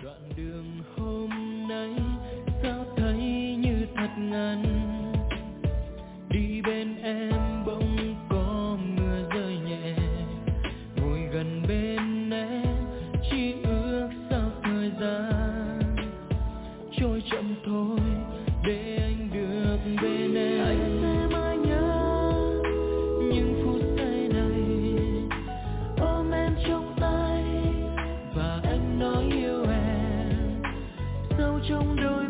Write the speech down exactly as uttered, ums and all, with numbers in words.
Đoạn đường hôm nay sao thấy như thật ngắn, đi bên em bỗng có mưa rơi nhẹ, ngồi gần bên em chỉ ước sao thời gian trôi chậm thôi để anh được bên em. Anh sẽ mãi nhớ những phút giây này, ôm em trong tay và anh nói yêu em sâu trong đôi